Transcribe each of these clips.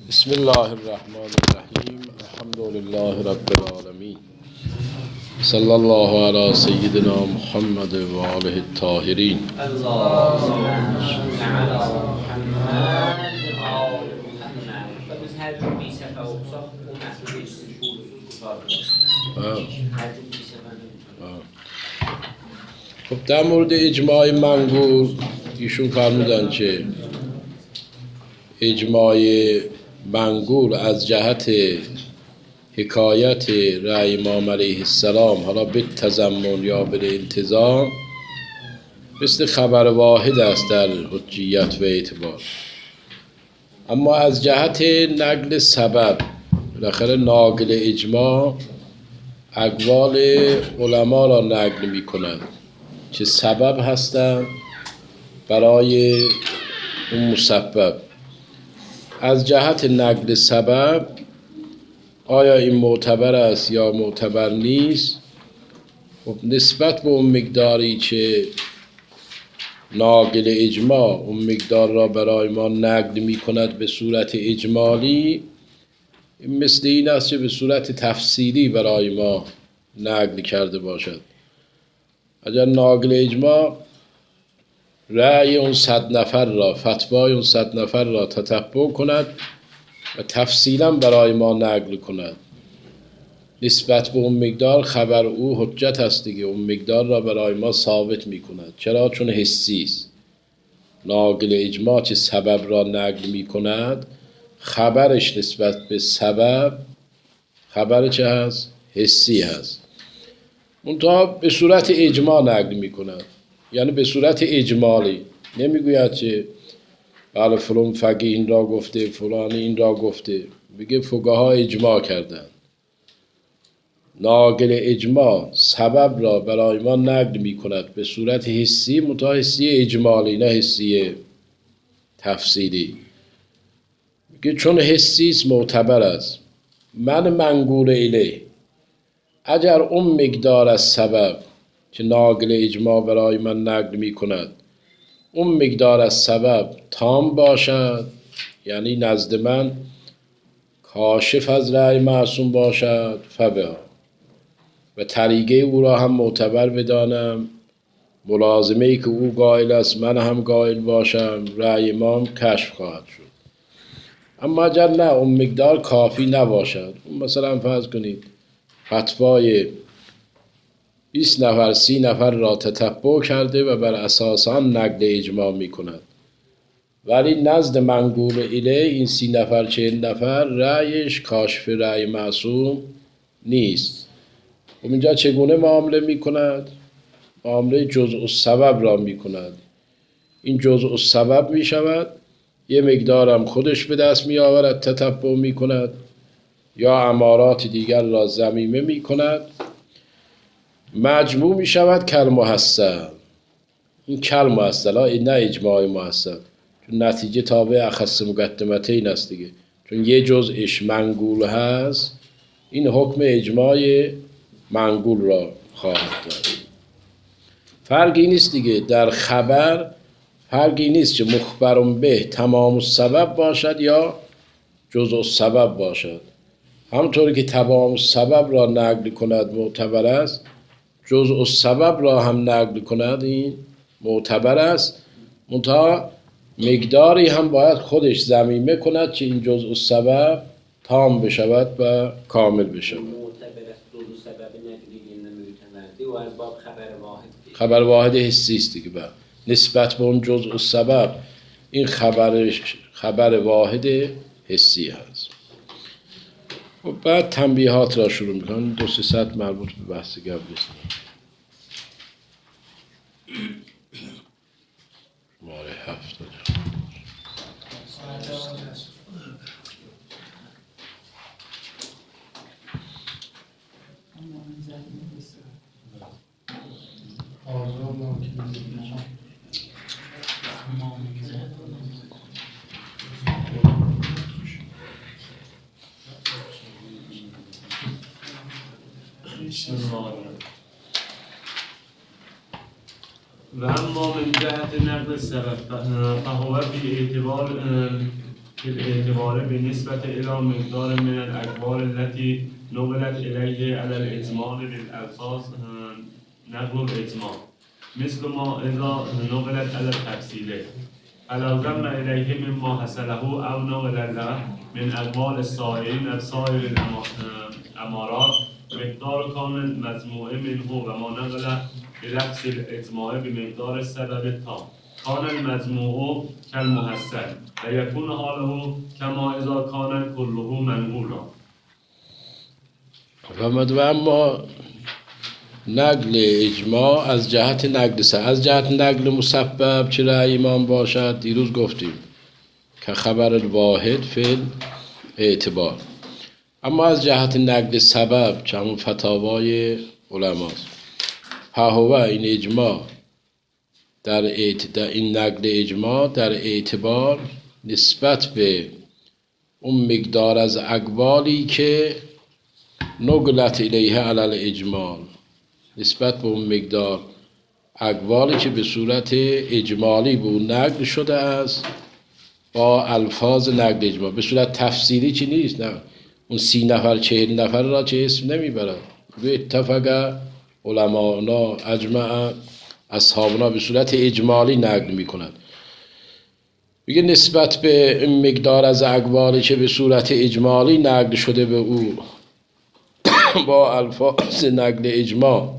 بسم الله الرحمن الرحیم. الحمد لله رب العالمین. صلی الله علی سیدنا محمد و آله الطاهرین. خب در مورد اجماع منقول ایشون فرمودن که اجماع منقول از جهت حکایت رأی امام علیه السلام، حالا به تضمن یا به انتظام، مثل خبر واحد است در حجیت و اعتبار. اما از جهت نقل سبب، بالاخره ناقل اجماع اقوال علما را نقل می کند که سبب هستند برای اون مسبب. از جهت نقل سبب آیا این معتبر است یا معتبر نیست؟ خب نسبت به اون مقداری که ناقل اجماع اون مقدار را برای ما نقل می کند به صورت اجمالی، مثل این است که به صورت تفصیلی برای ما نقل کرده باشد. اگر ناقل اجماع رأی اون 100 نفر را، فتوای اون 100 نفر را تتبع کند و تفصیلا برای ما نقل کند، نسبت به اون مقدار خبر او حجت است دیگه. اون مقدار را برای ما ثابت می کند. چرا؟ چون حسی است. ناقل اجماع که سبب را نقل می کند، خبرش نسبت به سبب خبر چه هست؟ حسی هست. منتها به صورت اجماع نقل می کند، یعنی به صورت اجمالی. نمیگوید که بله فلان فقیه این را گفته، فلان این را گفته. بگه فقها اجماع کردند. ناقل اجماع سبب را برای ما نقل می کند به صورت حسی، منتها حسی اجمالی، نه حسی تفصیلی. میگه چون حسی است معتبر است. من منقول الیه، اگر اون مقدار از سبب که ناقل اجماع برای من نقل می کند، اون مقدار از سبب تام باشد، یعنی نزد من کاشف از رأی معصوم باشد، فبها، و طریقه او را هم معتبر بدانم، ملازمه ای که او قائل است من هم قائل باشم، رأی امام کشف خواهد شد. اما اگر نه اون مقدار کافی نباشد، مثلا فرض کنید فتوای 20 نفر 30 نفر را تتبع کرده و بر اساس آن نقل اجماع می کند، ولی نزد منقول الیه این 30 نفر 40 نفر رأیش کاشف رأی معصوم نیست. و اینجا چگونه معامله می کند؟ معامله جزء السبب را می کند. این جزء السبب می شود، یه مقدارم خودش به دست می آورد، تتبع می کند، یا امارات دیگر را ضمیمه می کند، مجموع می شود کل محصل. این کل محصل ها، این نه اجماع محصل، چون نتیجه تابع اخص مقدمتین است دیگه. چون یه جزءش منقول هست، این حکم اجماع منقول را خواهد داد. فرقی نیست دیگه در خبر، فرقی نیست که مخبرون به تمام السبب باشد یا جزء السبب باشد. همطوری که تمام السبب را نقل کند معتبر است، جزء السبب را هم نقل کند این معتبر است، منتها مقداری هم باید خودش ضمیمه کند که این جزء السبب تام بشود و کامل بشود. معتبر است جزء السبب نقلی نمیتونده و از باب خبر واحد حسی است دیگه. نسبت به اون جزء السبب این خبر واحد حسی هست. و بعد تنبیهات را شروع میکنم. 2-3 مربوط به بحث قبلی است. ماره 70. و اما من جهت نقل السبب فهو في اعتبار بالاعتبار بالنسبة إلى مقدار من الأقوال التي نقلت إليه على الإجمال بالألفاظ نقل الإجمال مثل ما إذا نقلت على التفصيل فلو ضم إليه مما حصله أو نقل له من أقوال السائرين بسائر الأمارات مقدار كان المجموع منه وما نقل بلفظ الإجماع بمقدار السبب التام كان المجموع كالمحصل ويكون حاله كما إذا كان كله منقولا. و اما نقل اجماع از جهت نقل از جهت نقل مسبب چه رأی امام باشد دیروز گفتیم که خبر الواحد فی اعتبار، اما از جهت نقل سبب چه همون فتاوای علماست. فهو این اجماع در این نقل اجماع در اعتبار نسبت به اون مقدار از اقوالی که نقلت الیه علی الاجمال، نسبت به اون مقدار اقوالی که به صورت اجمالی به اون نقل شده است با الفاظ نقل اجمال. به صورت تفسیری چی نیست، نه اون 30 نفر 40 نفر را چه اسم نمیبرد. اتفق علماءنا اجمع اصحابنا به صورت اجمالی نقل میکند. میگه نسبت به این مقدار از اقوالی که به صورت اجمالی نقل شده به او با الفاظ نقل اجماع،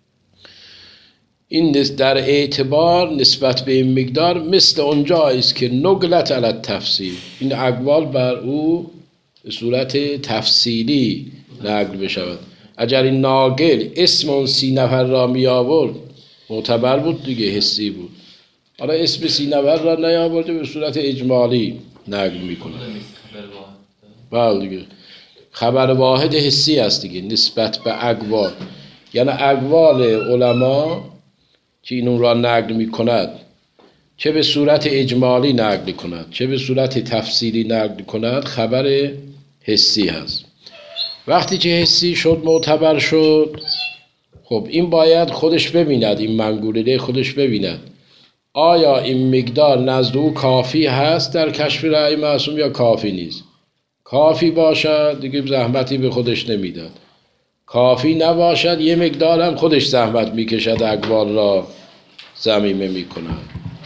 این در اعتبار نسبت به این مقدار مثل اونجایی است که نقلت علی التفصیل، این اقوال بر او به صورت تفصیلی نقل بشود. اگر این ناقل اسم اون 30 نفر را می آورد معتبر بود دیگه، حسی بود. حالا اسم 30 نفر را نیاورده به صورت اجمالی نقل میکنه. بله دیگه خبر واحد حسی است دیگه نسبت به اقوال، یعنی اقوال علما که اینون را نقل میکند چه به صورت اجمالی نقل کند چه به صورت تفصیلی نقل کند خبر حسی هست. وقتی که حسی شد معتبر شد، خب این باید خودش ببیند، این منقوله خودش ببیند آیا این مقدار نزد او کافی هست در کشف رأی معصوم یا کافی نیست. کافی باشد دیگه زحمتی به خودش نمیداد، کافی نباشد یه مقدار هم خودش زحمت میکشد اقوال را ضمیمه میکند.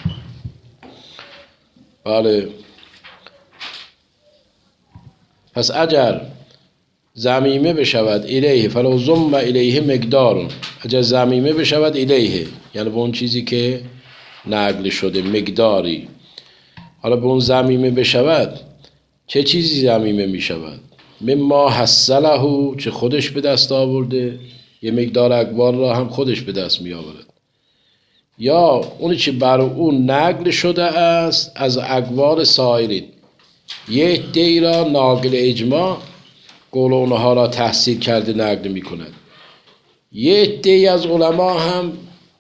بله، پس اگر ضمیمه بشود الیه فلو ضم الیه مقدار، اگر ضمیمه بشود الیه یعنی به اون چیزی که نقل شده مقداری، حالا به اون ضمیمه بشود چه چیزی ضمیمه می شود؟ مما حصله، چه خودش به دست آورده، یه مقدار اقوال را هم خودش به دست می آورد، یا اونی که بر اون نقل شده است از اقوال سایرین. یه عده‌ای را ناقل اجماع قول اونها را تحصیل کرده نقل می کند، یه عده‌ای از علما هم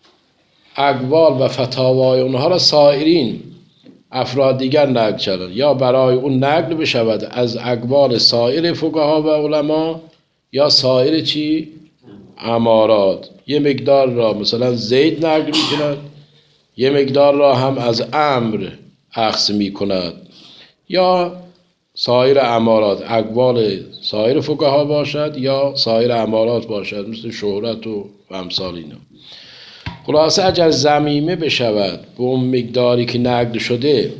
اقوال و فتاوای اونها را سایرین افراد دیگر نقل کردن، یا برای اون نقل بشود از اقوال سایر فقها و علما یا سایر چی؟ امارات. یه مقدار را مثلا زید نقل می کند، یه مقدار را هم از امر اخذ می کند، یا سایر امارات اقوال سایر فقها باشد یا سایر امارات باشد مثل شهرت و امثال اینا. خلاصه اگر ضمیمه بشود به اون مقداری که نقل شده،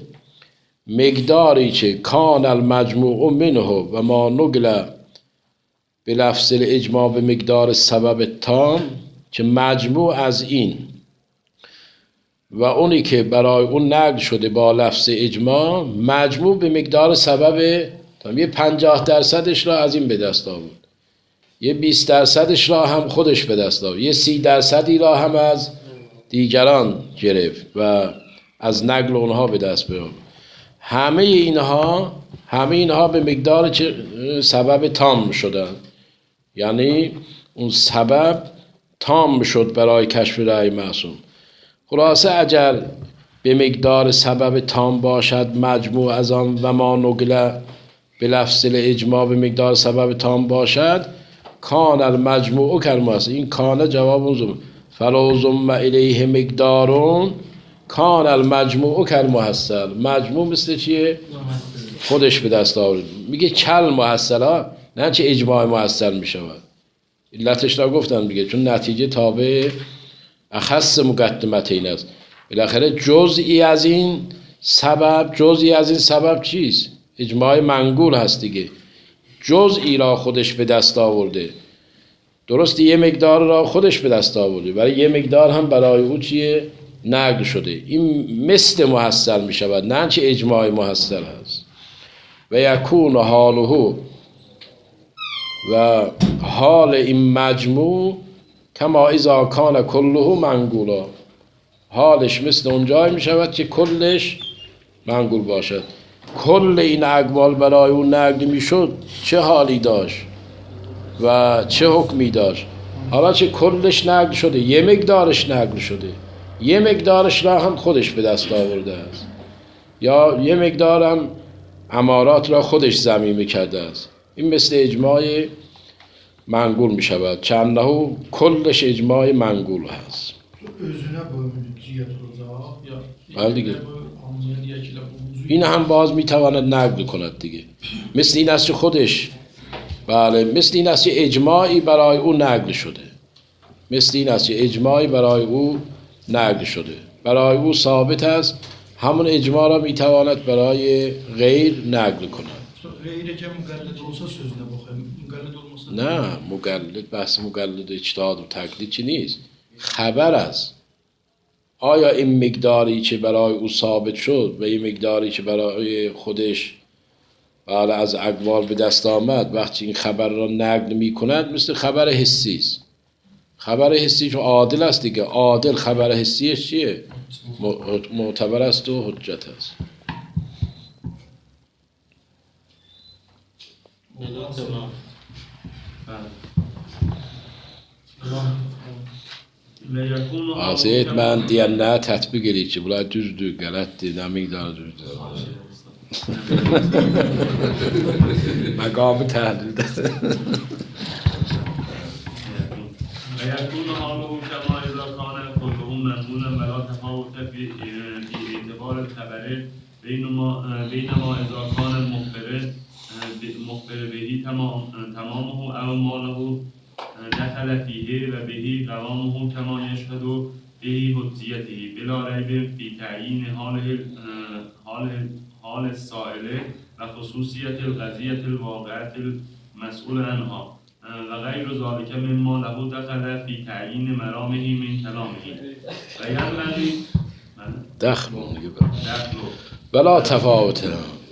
مقداری که کان المجموع منه و ما نقل به لفظ الاجماع به مقدار سبب تام، که مجموع از این و اونی که برای اون نقل شده با لفظ اجماع مجموع به مقدار سبب تام، یه 50% را از این به دست آورد، یه 20% را هم خودش به دست آورد، یه 30% را هم از دیگران گرفت و از نقل اونها به دست بیاورد. همه اینها به مقدار سبب تام شدن، یعنی اون سبب تام شد برای کشف رأی معصوم. خلاصه اگر به مقدار سبب تام باشد مجموع از آن و ما نقل به لفظ الاجماع به مقدار سبب تام باشد، کان المجموع کالمحصل، این کان جواب اون فلو ضم الیه مقدارون کان المجموع کالمحصل. مجموع مثل چیه؟ خودش به دست آورده. میگه کل محصلا، نه چه اجماع محصل میشود. علتش را گفتم دیگه، چون نتیجه تابع اخص مقدمتین است. بالاخره جزئی از این سبب چیست؟ اجماع منقول هست دیگه. جزئی را خودش به دست آورده، درست یه مقدار را خودش به دست آورده، برای یه مقدار هم برای او چیه؟ نقل شده. این مثل محصل می شود، نه چه اجماع محصل هست. و یکون حاله و حال این مجموع کما اذا کان کله منقولا، حالش مثل اونجایی می شود که کلش منقول باشد. کل این اقوال برای اون نقل می شد چه حالی داشت و چه حکمی داشت؟ حالا چه کلش نقل شده، یه مقدارش نقل شده، یه مقدارش را هم خودش به دست آورده است، یا یه مقدار هم امارات را خودش ضمیمه کرده است. این مثل اجماع منقول می شود، چندهو کلش اجماع منقول هست. Özüne bölünür cihət olacaq ya. بله دیگه. Anlayan ki این هم باز می تواند نقل کند دیگه. مثل این است که خودش، بله، مثل این است که اجماعی برای او نقل شده، مثل این است که اجماعی برای او نقل شده، برای او ثابت است، همون اجماع را می تواند برای غیر نقل کند. Qeyri ki müqəllid olsa sözünə baxayım. Müqəllid olmasa نه، مقلد، بحث مقلد اجتهاد و تقلید چی نیست، خبر است. آیا این مقداری که برای او ثابت شد و این مقداری که برای خودش بله از اقوال به دست آمد، وقتی این خبر را نقل می کند مثل خبر حسی است. خبر حسی چون عادل است دیگه، عادل خبر حسیش چیه؟ معتبر است و حجت است. Azet mən deyənləri tətbiq eləyir ki, bunlar düzdür, qələtdir, nə miqdarı düzdür. Məqamı təhlildədir. ويكون حاله كما إذا كان كله مضمونا ولا تفاوت في اعتبار الخبر بينما إذا كان المخبر به تمامه أو ما له دخل فيه وبه قوامه كما يشهد به حجيته بلا ريب في تعيين حال السائل وخصوصية القضية الواقعة المسؤول عنها و غیر ذلك مما له دخل في تعیین مرامه من کلامه و یعنی دخل بلا تفاوت.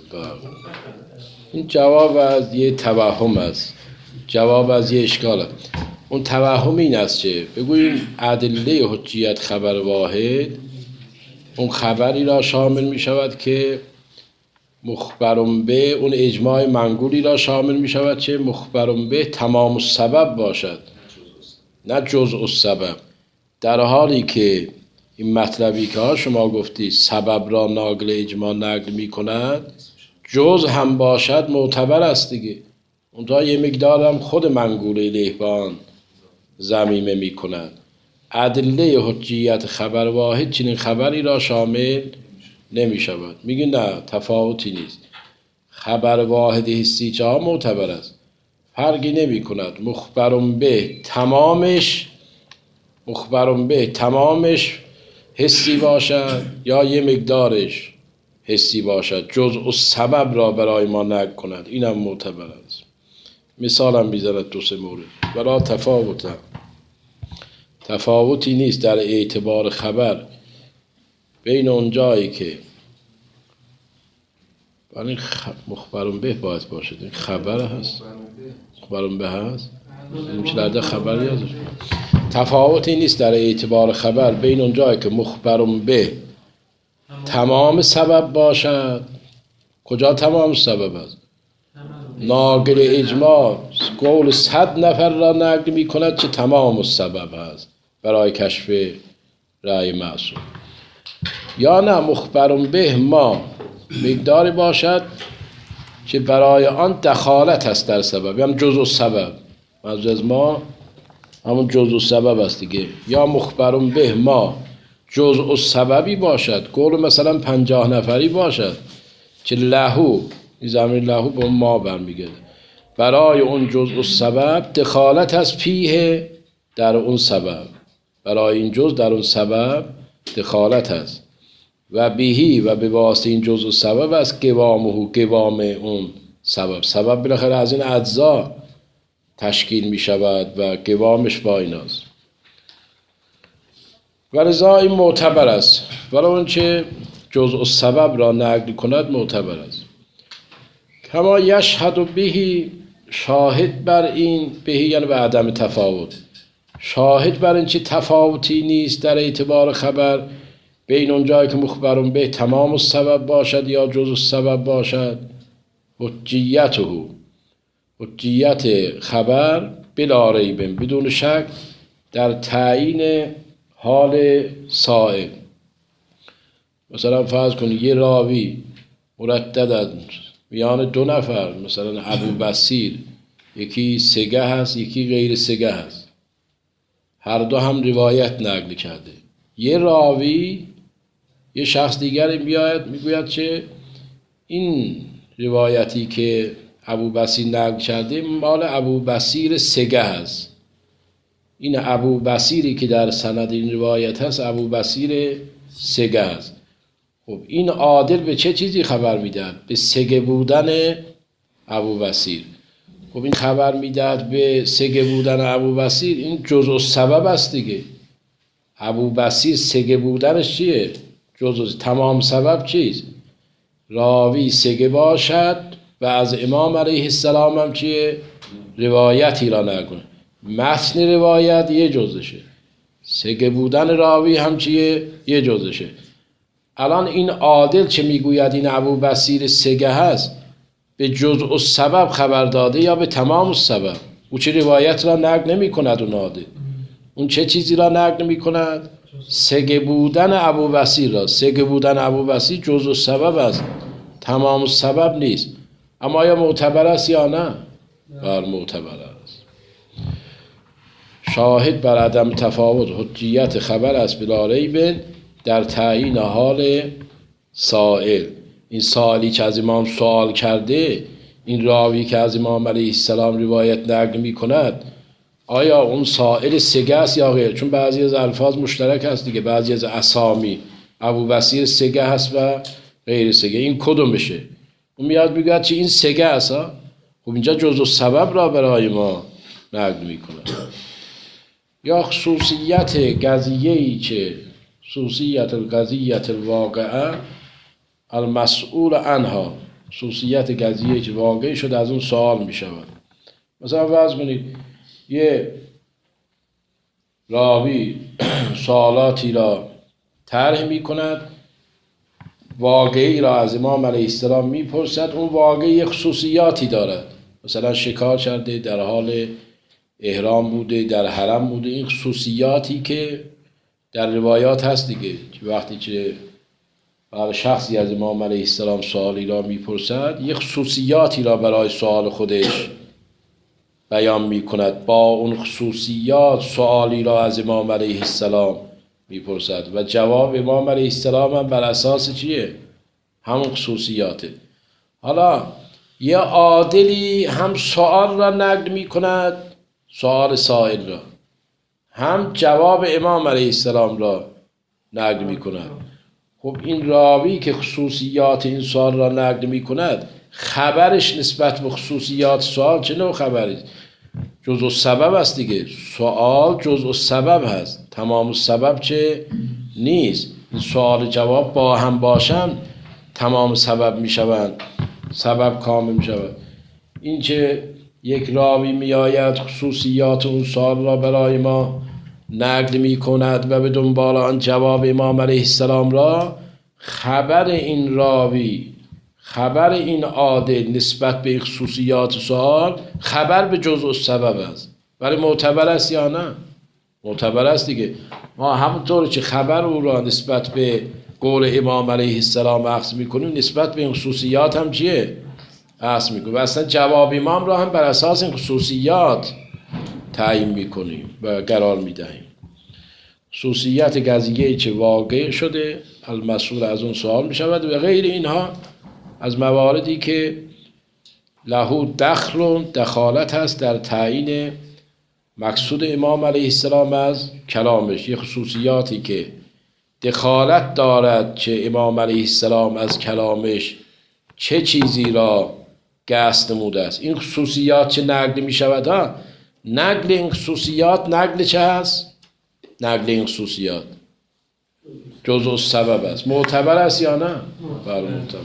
این جواب از یه توهم است، جواب از یه اشکال است. اون توهم این است که بگوییم ادله حجیت خبر واحد اون خبری را شامل می شود که مخبرم به، اون اجماع منقولی را شامل می شود که مخبرم به تمام السبب باشد، نه جزء السبب. در حالی که این مطلبی که شما گفتی سبب را ناقل اجماع نقل می کند، جزء هم باشد معتبر است دیگه. اونجا یه مقدار هم خود منقول الیه ضمیمه می کند. ادله حجیت خبر واحد چنین خبری را شامل نمی شود. میگه نه، تفاوتی نیست. خبر واحد حسی چه ها معتبر است، فرقی نمی کند مخبرم به تمامش حسی باشد یا یه مقدارش حسی باشد، جزء سبب را برای ما نقل کند، اینم معتبر است. مثالم بیزند 2-3 مورد. برای تفاوتی نیست در اعتبار خبر بین اون جایی که ولی مخبرم به باید باشد، این خبر هست، مخبرم به هست، این چلرده خبر یادش. تفاوتی نیست در اعتبار خبر بین اون جایی که مخبرم به تمام سبب باشد. کجا تمام سبب است؟ ناقل اجماع قول 100 نفر را نقل می کند که تمام سبب است برای کشف رأی معصوم. یا نه، مخبرم به ما مقداری باشد که برای آن دخالت است در سبب، هم جزء سبب، منظور از ما همون جزء سبب است دیگه. یا مخبرم به ما جزء سببی باشد، قول مثلا 50 نفری باشد که لهو این ضمیر له به اون ما برمیگرده. برای اون جزء سبب دخالت از فیه در اون سبب، برای این جزء در اون سبب دخالت است و بهی و به واسطه این جزء سبب است قوام اون سبب. سبب بالاخره از این اجزا تشکیل می شود و قوامش با ایناست. و لذا این معتبر است، ولی اون چه جزء سبب را نقل کند معتبر است. کما یشهد بهی، شاهد بر این، بهی یعنی به عدم تفاوت، شاهد بر این چه تفاوتی نیست در اعتبار خبر بین اون جایی که مخبرون به تمام السبب باشد یا جزء السبب باشد. حجیته، حجیت خبر بلا ریب، بدون شک در تعیین حال سائل. مثلا فرض کنید یه راوی مردد از میان دو نفر، مثلا ابو بصیر، یکی سگه هست یکی غیر سگه هست، هر دو هم روایت نقل کرده. یه راوی یه شخص دیگر میآید میگوید چه این روایتی که ابو بصیر نقل کرده مال ابو بصیر سگه هست، این ابو بصیری که در سند این روایت هست ابو بصیر سگه هست. خب این عادل به چه چیزی خبر میدهد؟ به سگه بودن ابو بصیر. خب این خبر میدهد به سگه بودن ابو بصیر، این جزء سبب است دیگه. ابو بصیر سگه بودنش چیه؟ جزء تمام سبب چیست؟ راوی سگه باشد و از امام علیه السلام هم چیه؟ روایتی را نکنه. متن روایت یه جزشه، سگه بودن راوی هم چیه؟ یه جزشه. الان این عادل چه میگوید؟ این ابو بصیر سگه هست، به جزء سبب خبر داده یا به تمام السبب؟ او چه روایت را نقل نمی کند؟ اون عادل اون چه چیزی را نقل نمی کند؟ سگه بودن ابو بصیر را. سگه بودن ابو بصیر جزء سبب است، تمام السبب نیست. اما آیا معتبر است یا نه؟ بر معتبر است. شاهد بر عدم تفاوت حجیت خبر است بلا ریب در تعیین حال سائل. این سائلی که از امام سوال کرده، این راوی که از امام علیه السلام روایت نقل می کند، آیا اون سائل سگه است یا غیر؟ چون بعضی از الفاظ مشترک هست دیگه، بعضی از اسامی ابو بصیر سگه هست و غیر سگه. این کدومشه؟ اون میاد میگه چی این سگه است ها؟ خب اینجا جزء سبب را برای ما نقل می کند. یا خصوصیت قضیه‌ای که خصوصیت القضیت الواقعه المسئول عنها، خصوصیت قضیه‌ای که واقع شده از اون سوال می شود. مثلا فرض کنید یه راوی سوالاتی را طرح می کند، واقعی را از امام علیه السلام می پرسد، اون واقعی خصوصیاتی دارد، مثلا شکار کرده، در حال احرام بوده، در حرم بوده. این خصوصیاتی که در روایات هست دیگه، وقتی که شخصی از امام علیه السلام سوالی را میپرسد، یک خصوصیاتی را برای سوال خودش بیان میکند، با اون خصوصیات سوالی را از امام علیه السلام میپرسد و جواب امام علیه السلام هم بر اساس چیه؟ همون خصوصیاته. حالا یه عادلی هم سوال را نقل میکند، سوال سائل را، هم جواب امام علیه السلام را نقل می کند. خب این راوی که خصوصیات این سوال را نقل می کند، خبرش نسبت به خصوصیات سوال چه نوع خبری؟ جزء سبب است دیگه. سوال جزء سبب هست، تمام سبب چه نیست. این سوال جواب با هم باشن تمام سبب می شوند، سبب کامل می شود. این که یک راوی می آید خصوصیات اون سوال را برای ما نقل می کند و به دنبال آن جواب امام علیه السلام را، خبر این راوی، خبر این عادل نسبت به خصوصیات سوال خبر به جزء سبب است. ولی معتبر است یا نه؟ معتبر است دیگه. ما همونطور که خبر او را نسبت به قول امام علیه السلام اخذ می کنیم، نسبت به این خصوصیات هم چیه؟ اخذ می کنیم و اصلا جواب امام را هم بر اساس این خصوصیات تعیین می کنیم و قرار می دهیم. خصوصیت قضیه‌ای که واقع شده المسئول از اون سوال می شود و غیر اینها از مواردی که لهو دخل، دخالت هست در تعیین مقصود امام علیه السلام از کلامش. یه خصوصیاتی که دخالت دارد که امام علیه السلام از کلامش چه چیزی را قصد نموده است. این خصوصیات چه نقل می شود ها؟ نقل این خصوصیات نقل چه هست؟ نقل این خصوصیات جزء سبب است. معتبر است یا نه؟ بله معتبر.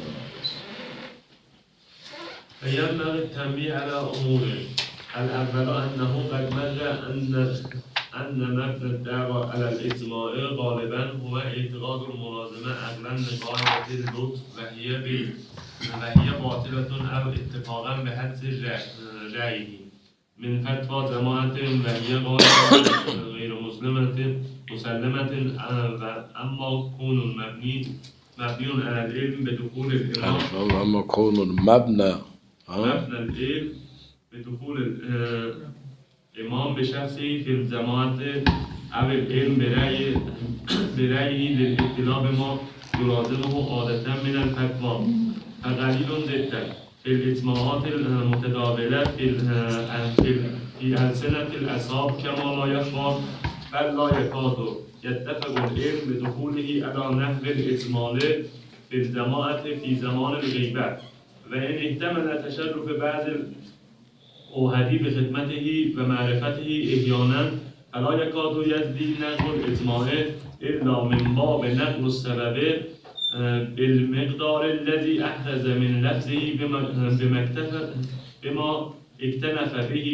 فينبغي التنبيه على أمور. الأول أنه قد مر أن متن الدعوة على الإجماع غالبا هو اعتقاد الملازمة عقلا لقاعدة اللطف وهي باطلة أو اتفاقا بحدس رأيه من فتوى جماعة وهي غالبا غير مسلمة أما كون مبني على العلم بدخول الإمام اما کون مبنى العلم بدخول الإمام بشخصه في الجماعة أو العلم برأيه للاطلاع بما يلازمه عادة من الفتوى فقليل جدا في الإجماعات المتداولة في ألسنة الأصحاب كما لا يخفى بل لا يكاد يتفق العلم بدخوله على نحو الإجمال في الجماعة في زمان الغيبة وإن احتمل تشرف بعض الأوهدي بخدمته ومعرفته إحيانا فلا يكاد يجدي نقل الإجماع إلا من باب نقل السبب بالمقدار الذي أحرز من لفظه بما اكتنف به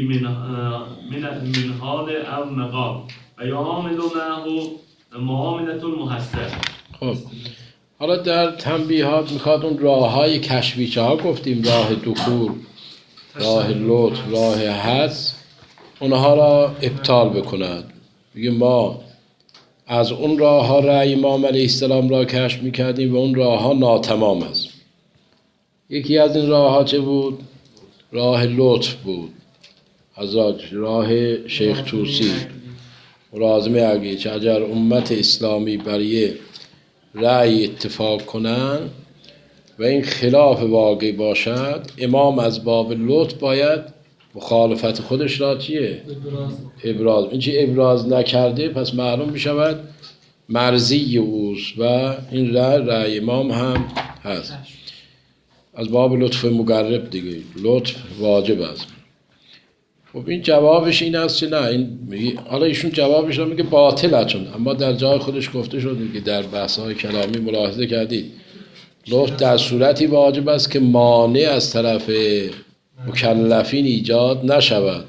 من حال أو مقام ويعامل معه معاملة المحسن. خب حالا در تنبیهات میخواد اون راه های کشفیچه ها گفتیم، راه دخول، راه لطف، راه حدس، اونها را ابطال بکند. میگه ما از اون راه ها رأی امام علیه السلام را کشف میکردیم و اون راه ها ناتمام است. یکی از این راه ها چه بود؟ راه لطف بود، حضرت راه شیخ طوسی مرازم اگه چه اگر امت اسلامی برای رأی اتفاق کنند و این خلاف واقع باشد، امام از باب لطف باید مخالفت خودش را چیه؟ ابراز. این چی ابراز نکرده پس معلوم بشود مرضی اوست و این رأی امام هم هست. از باب لطف مقرب دیگه، لطف واجب است. خب این جوابش این است که نه، این حالا ایشون جوابش رو میگه باطل چون، اما در جای خودش گفته شد که در بحث‌های کلامی ملاحظه کردید لطف در صورتی واجب است که مانع از طرف مکلفین ایجاد نشود.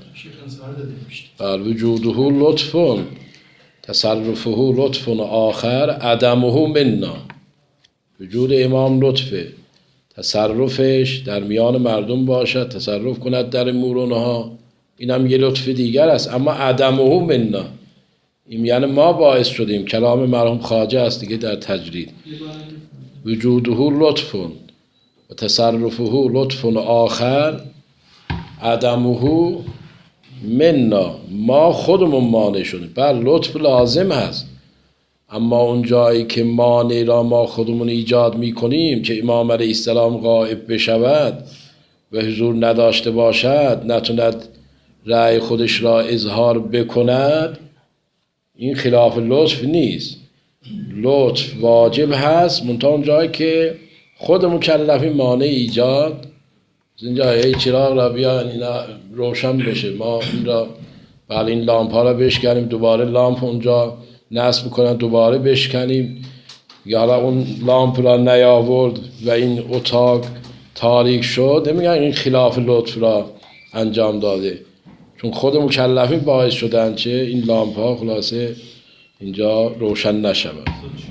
بل وجوده لطف تصرفه لطف آخر عدمه منا. وجود امام لطفه، تصرفش در میان مردم باشد، تصرف کند در امورونها، این هم یه لطف دیگر است. اما عدمه منا این یعنی ما باعث شدیم. کلام مرحوم خواجه است دیگه در تجرید. وجوده لطف و تصرفه لطف آخر عدمه منا، ما خودمون مانع شدیم. بر لطف لازم هست، اما اون جایی که مانع را ما خودمون ایجاد میکنیم که امام علیه السلام غائب بشود و حضور نداشته باشد، نتوند رأی خودش را اظهار بکند، این خلاف لطف نیست. لطف واجب هست، منتها اون جایی که خود مکلفین مانع ایجاد. اینجا ای چراغ را بیان اینا روشن بشه، ما این را بله این لامپ ها را بشکنیم، دوباره لامپ اونجا نصب کنن، دوباره بشکنیم، یا حالا اون لامپ را نیاورد و این اتاق تاریک شد، نمیگن این خلاف لطف را انجام داده، چون خود مکلفین باعث شدن چه این لامپ ها خلاصه اینجا روشن نشود.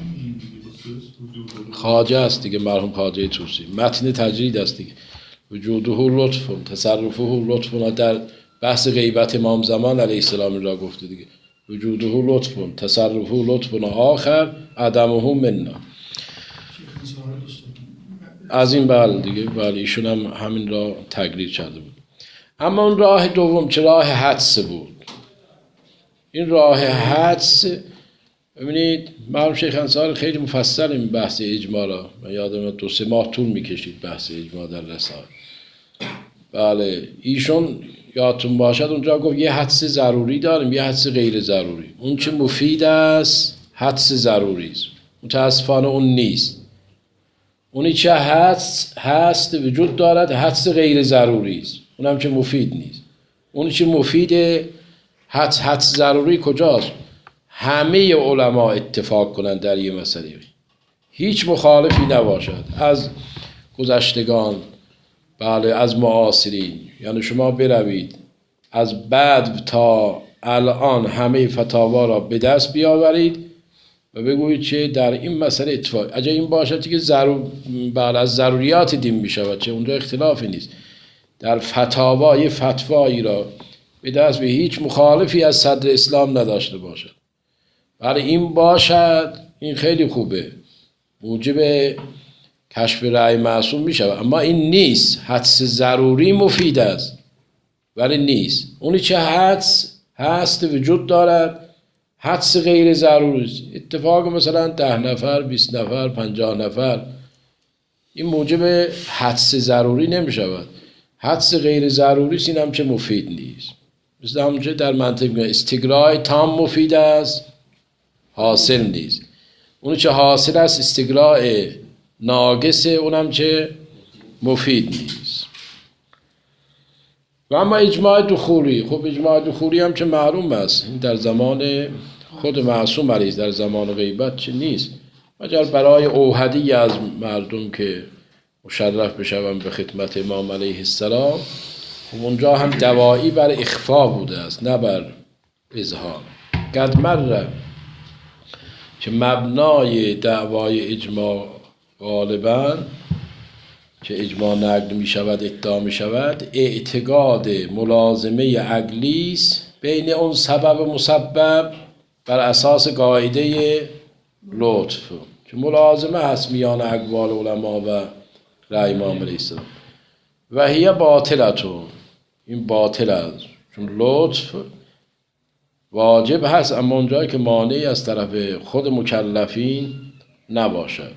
خواجه است دیگه، مرحوم خواجه طوسی، متن تجرید است دیگه. وجوده لطف تصرفه لطف، در بحث غیبت امام زمان علیه السلام را گفته دیگه. وجوده لطف تصرفه لطف آخر عدمه منا. از این بله دیگه، بله ایشون هم همین را تقریر کرده بود. اما اون راه دوم چه راه حدس بود. این راه حدس ببینید مرحوم شیخ انصاری خیلی مفصل این بحث اجماع را، من یادم 2-3 ماه طول میکشید بحث اجماع در رسائل. و بله ایشون یادتون باشد اونجا گفت یه حدس ضروری داریم یه حدس غیر ضروری. اون چه مفید است حدس ضروری است، متاسفانه اون نیست. اونی چه هست وجود دارد حدس غیر ضروری است، اونم چه مفید نیست. اونی چه مفیده حدس ضروری کجاست؟ همه علما اتفاق کنند در یه مسئله، هیچ مخالفی نباشد از گذشتگان، بله از معاصرین. یعنی شما بروید از بعد تا الان همه فتاوا را به دست بیاورید و بگویید چه در این مسئله اتفاق اگر این باشد که بله از ضروریات دین می شود، چه اونجا اختلافی نیست. در فتاوا یه فتوایی را به دست به هیچ مخالفی از صدر اسلام نداشته باشد، بله این باشد این خیلی خوبه، موجب کشف رأی معصوم می شود. اما این نیست. حدس ضروری مفید است ولی نیست. اونی چه حدس هست وجود دارد حدس غیر ضروری است. اتفاق مثلا 10 نفر 20 نفر 50 نفر این موجب حدس ضروری نمی شود. حدس غیر ضروری است، این هم چه مفید نیست. مثل همونجا در منطق میگن استقراء تام مفید است حاصل نیست. اونی چه حاصل است استقراء ناقصه، اونم چه مفید نیست. و اما اجماع دخولی، خب اجماع دخولی هم چه معلوم است این در زمان خود معصوم علیه در زمان غیبت چه نیست، مگر برای اوحدی از مردم که مشرف بشوند به خدمت امام علیه السلام. خب اونجا هم دوایی بر اخفا بوده است نه بر اظهار. قد مره که مبنای دعوای اجماع غالباً که اجماع نقل می شود ادعا می شود اعتقاد ملازمه عقلی است بین اون سبب و مسبب بر اساس قاعده لطف که ملازمه هست میان اقوال علما و رأی امام علیه السلام. و هی باطلتون، این باطل است چون لطف واجب هست اما اونجایی که مانعی از طرف خود مکلفین نباشد.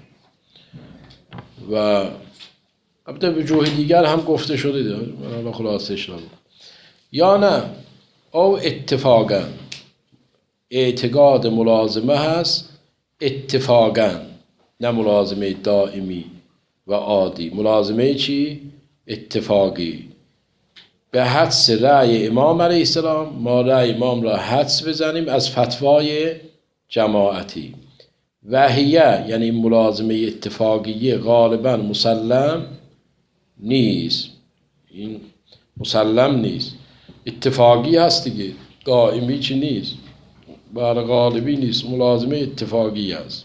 و البته به وجوه دیگر هم گفته شده، من حالا خلاصش نگم. یا نه او اتفاقا اعتقاد ملازمه هست اتفاقا، نه ملازمه دائمی و عادی. ملازمه چی؟ اتفاقی. به حدس رأی امام علیه السلام ما رأی امام را حدس بزنیم از فتوای جماعتی. وحیه یعنی این ملازمه اتفاقیه غالبا مسلم نیست، این مسلم نیست، اتفاقی هست دیگه، دائمی چی نیست، بر غالبی نیست، ملازمه اتفاقی است.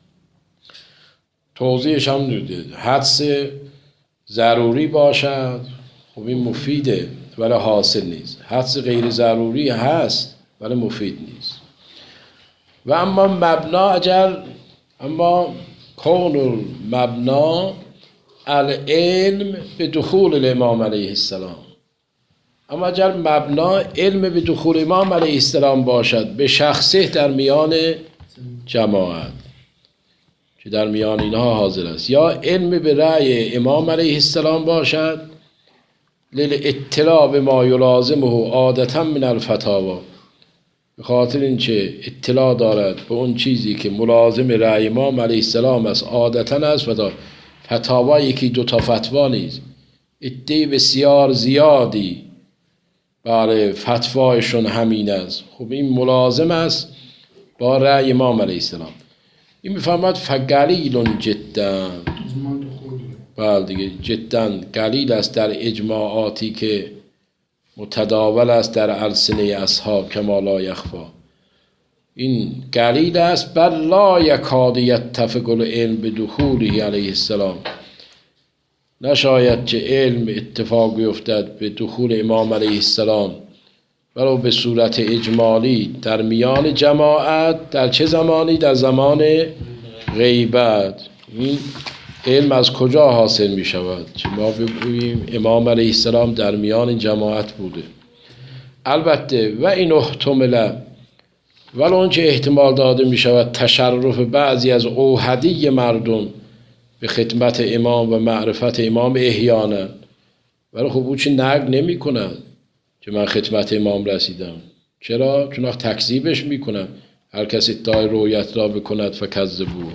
توضیحش هم دیده حدس ضروری باشد خب این مفیده ولی حاصل نیست. حدس غیر ضروری هست ولی مفید نیست. و اما مبنا اما کون مبنا العلم به دخول الامام علیه السلام، اما اگر مبنا علم به دخول امام علیه السلام باشد به شخصه در میان جماعت که در میان اینها حاضر است، یا علم به رأی امام علیه السلام باشد للاطلاع به ما یلازمه عادتا من الفتاوا، به خاطر اینکه اطلاع دارد به اون چیزی که ملازم رأی امام علیه السلام است عادتا است. فتاوا یکی دوتا فتوا نیست، عده بسیار زیادی برای فتوایشون همین است. خب این ملازم است با رأی امام علیه السلام. این میفهمد فقلیل جدا، بله دیگه جدا قلیل است در اجماعاتی که متداول است در السنه اصحاب کما لا یخفا. این قلیل است بل لا یکاد یتفق العلم بدخوله علیه السلام، نشاید که علم اتفاق بیفتد به دخول امام علیه السلام ولو به صورت اجمالی در میان جماعت. در چه زمانی؟ در زمان غیبت. این علم از کجا حاصل می شود؟ چه ما بگوییم امام علیه السلام در میان جماعت بوده. البته و این احتمل ولو اون که احتمال داده می شود تشرف بعضی از اوحدی مردم به خدمت امام و معرفت امام احیانا ولی خب او چی نقل نمی کند که من خدمت امام رسیدم. چرا؟ چون تکذیبش میکنم. هر کسی ادعای رویت را بکند فکذبوه.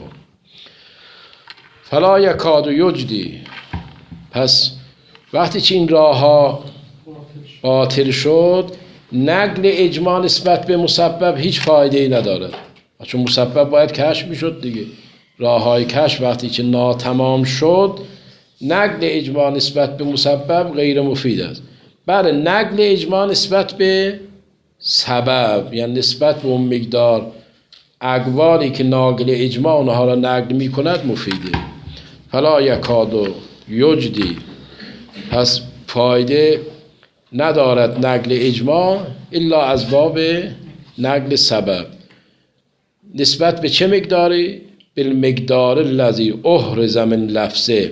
فلا یکاد یجدی. پس وقتی که این راه ها باطل شد، نقل اجماع نسبت به مسبب هیچ فایده ای ندارد، چون مسبب باید کشف میشد دیگه. راه های کشف وقتی که ناتمام شد، نقل اجماع نسبت به مسبب غیر مفید است. بله، نقل اجماع نسبت به سبب، یعنی نسبت به اون مقدار اقوالی که ناقل اجماع اونها را نقل می کند مفیده. فلا یکاد یجدی. پس فایده ندارد نقل اجماع الا از باب نقل سبب. نسبت به چه مقداری؟ بالمقدار الذی احرز من لفظه.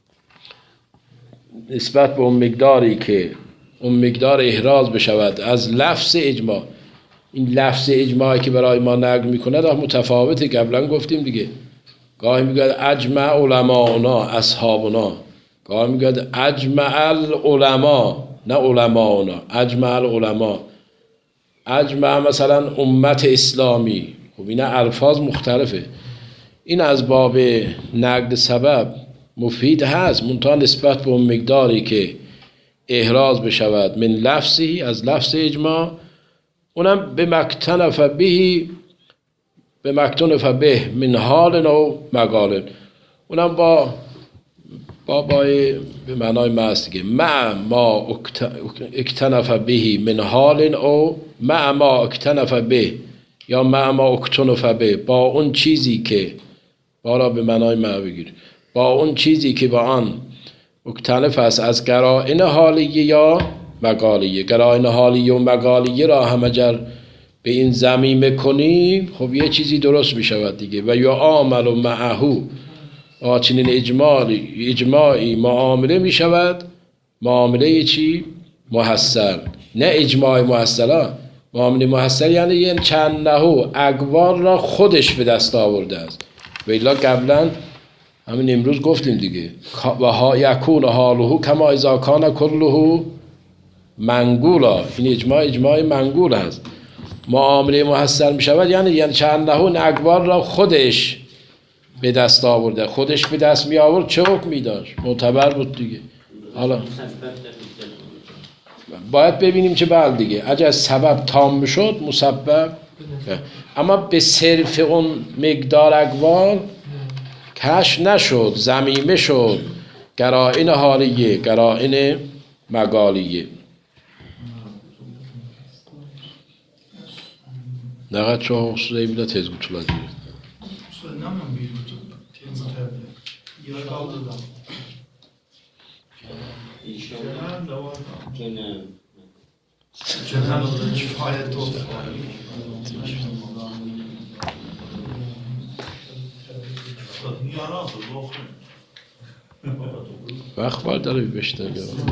نسبت به اون مقداری که اون مقدار احراز بشود از لفظ اجماع. این لفظ اجماعی که برای ما نقل میکنه متفاوته. قبلا گفتیم دیگه، گاهی میگه اجمع علماؤنا اصحابنا، گاهی میگه اجمع العلماء نه علماؤنا، اجمع العلماء، اجمع مثلا امت اسلامی. خب این الفاظ مختلفه. این از باب نقد سبب مفید هست، منتها نسبت به اون مقداری که احراز بشود من لفظی، از لفظ اجماع، اونم به مکتنف به من حال و مقال، اونم با به معنای ماست دیگه. مع ما اکتنف به من حال او مع ما اکتنف به، یا مع ما اکتنف به، با اون چیزی که بارا به معنای مع بگیر، با اون چیزی که با آن مختلف است از قرائن حالیه یا مقالیه. قرائن حالیه و مقالیه را هم اگر به این ضمیمه کنیم، خب یه چیزی درست می شود دیگه. و یا عامل و معهو، چنین اجماعی معامله می شود. معامله چی؟ محصل، نه اجماع محصلا. معامله محصل یعنی چند نهو اقوال را خودش به دست آورده است. و الا قبلا همین امروز گفتیم دیگه، و یکون حاله کما اذا کان کله منقولا. این اجماع منقول است. معامله محصل می شود یعنی چند نهون اقوال را خودش به دست آورده. خودش به دست می آورد چه حکمی داشت؟ معتبر بود دیگه. حالا باید ببینیم که بعد دیگه اگر سبب تام شد مسبب، اما به صرف اون مقدار اقوال کشف نشد، ضمیمه شد. قرائن حالیه، قرائن مقالیه. نقد چه حسوزه بیده تez kutular diyor. Söylenen bir tez tabi. Yer kaldı da. Cenab da var da. Cenab da kifayet oldu. وقت باید داره بشتر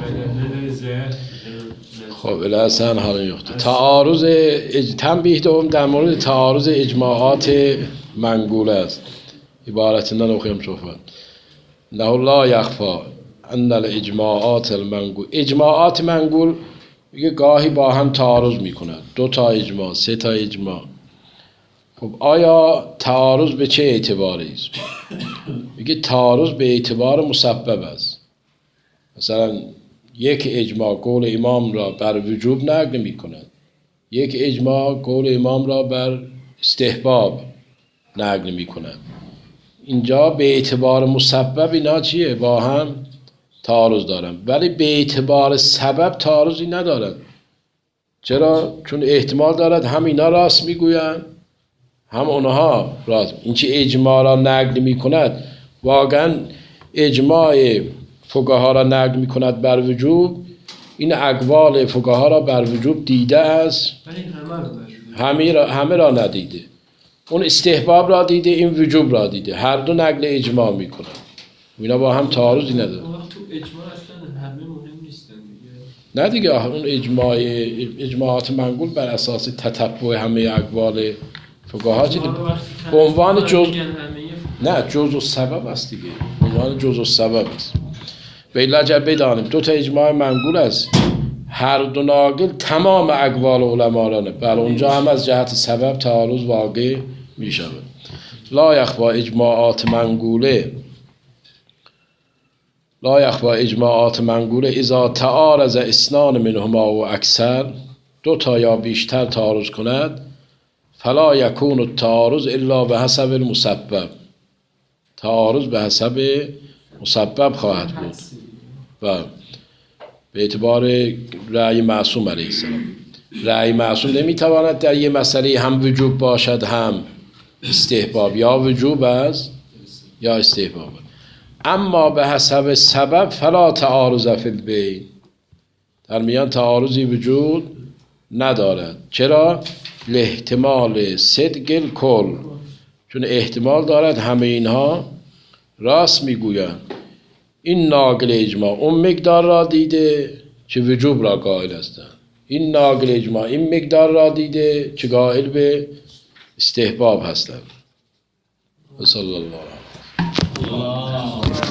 خب الاسان حالا یخته تعارض تنبیه دوم در مورد تعارض اجماعات منقوله است. عبارتیnden okuyayım صحبت. نه لا یخفا ان الاجماعات المنقول، اجماعات منقول میگه گاهی با هم تعارض میکنند. 2 تا اجماع، 3 تا اجماع. خب آیا تعارض به چه اعتباری است؟ میگه تعارض به اعتبار مسبب است. مثلا یک اجماع قول امام را بر وجوب نقل می کند، یک اجماع قول امام را بر استحباب نقل می کند. اینجا به اعتبار مسبب اینا چیه؟ با هم تعارض دارن، ولی به اعتبار سبب تعارضی ندارن. چرا؟ چون احتمال دارد هم اینا راست میگویند هم اونها راست. این چه اجماع را نقل می کند، واقعا اجماع فقها را نقل می کند بر وجوب، این اقوال فقها را بر وجوب دیده است؟ همه را ندیده. اون استحباب را دیده، این وجوب را دیده. هر دو نقل اجماع می کند. اینا با هم تعارضی نداره. اجماع اصلا همه مهم نیستن دیگه. نه دیگه، اون اجماعات منقول بر اساس تتبع همه اقوال فقها به عنوان نه جزء سبب است دیگه، به عنوان جزء سبب است. به لجب بدانیم دو تا اجماع منقول است، هر دو ناقل تمام اقوال علما را نه، بل اونجا هم از جهت سبب تعارض واقع می شود. لا یخفا اجماعات منقوله اذا تعارض اثنان منهما و اکثر، دو تا یا بیشتر تعارض کند، فلا یکون التعارض الا به حسب المسبب، تعارض به حسب مسبب خواهد بود و به اعتبار رأی معصوم علیه السلام. رأی معصوم نمیتواند در یه مسئله هم وجوب باشد هم استحباب، یا وجوب است یا استحباب. اما به حسب سبب فلا تعارض فی البین، در میان تعارضی وجود ندارد. چرا؟ لاحتمال صدق الکل، چون احتمال دارد همه اینها راست میگویند. این ناقل اجماع اون مقدار را دیده که وجوب را قائل هستند، این ناقل اجماع این مقدار را دیده که قائل به استحباب هستند. و صلی الله علیه